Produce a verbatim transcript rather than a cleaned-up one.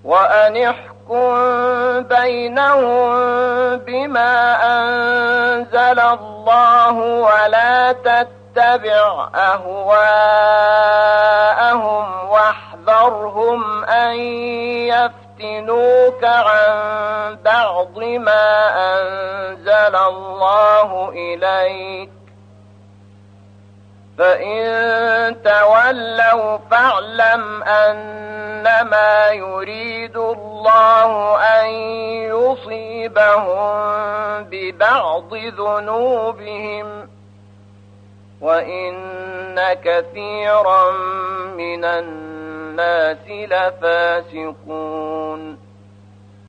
وأن احكم بينهم بما أنزل الله ولا تتبع أهواءهم واحذرهم أن يفتنوك عن بعض ما أنزل الله إليك فإن تولوا فاعلم أنما يريد الله أن يصيبهم ببعض ذنوبهم وإن كثيرا من الناس لفاسقون